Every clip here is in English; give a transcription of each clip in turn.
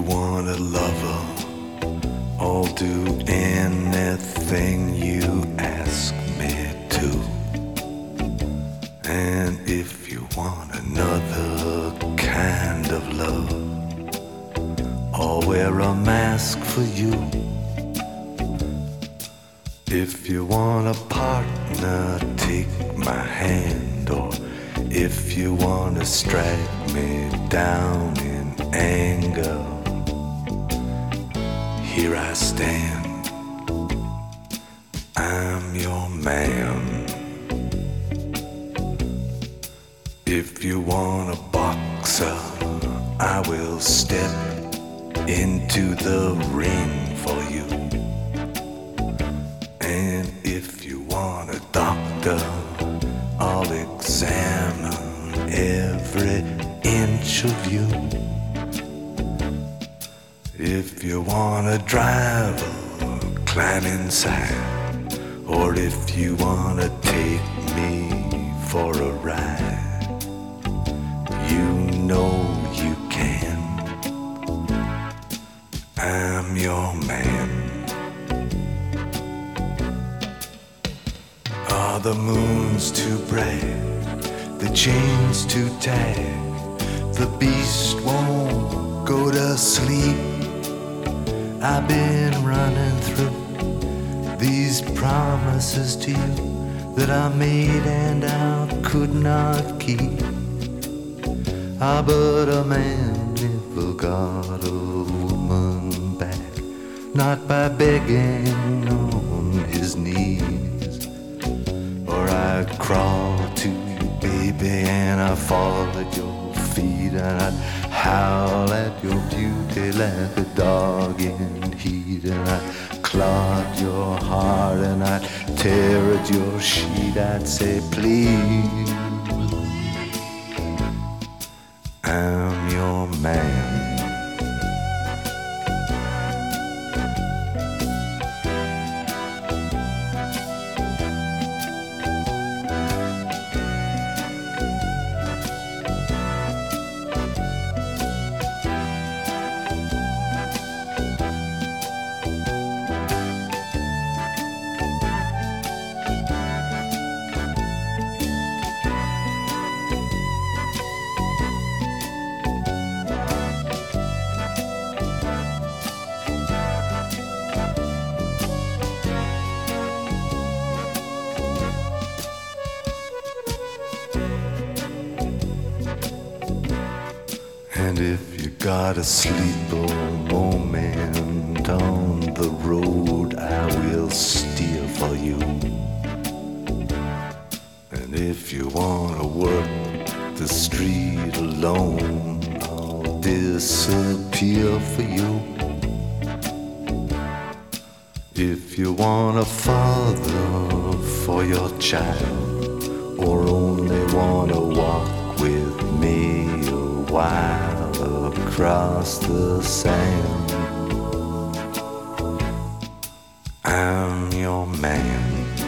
want a lover, I'll do anything you ask me to. And if you want another kind of love, I'll wear a mask for you. If you want a partner, take my hand. Or if you want to strike me down in anger, here I stand, I'm your man. If you want a boxer, I will step into the ring for you. And if you want a doctor, I'll examine every inch of you. If you want a driver, climb inside. Or if you want to take me for a ride, you know you can. I'm your man. Are the moons too bright? The chains too tight? The beast won't go to sleep. I've been running through these promises to you that I made and I could not keep. Ah, but a man never got a woman back, not by begging on his knees. Or I'd crawl to you, baby, and I'd fall at your feet, and I'd howl at your beauty like a dog in heat, and I'd claw at your heart, and I'd tear at your sheet. I'd say, please, I'm your man. And if you got a sleeper moment on the road, I will steer for you. And if you wanna work the street alone, I'll disappear for you. If you want a father for your child, or only wanna walk with me a while across the sand, I'm your man.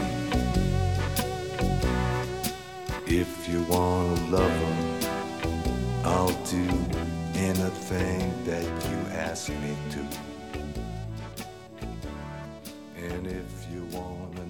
If you want a lover, I'll do anything that you ask me to. And if you want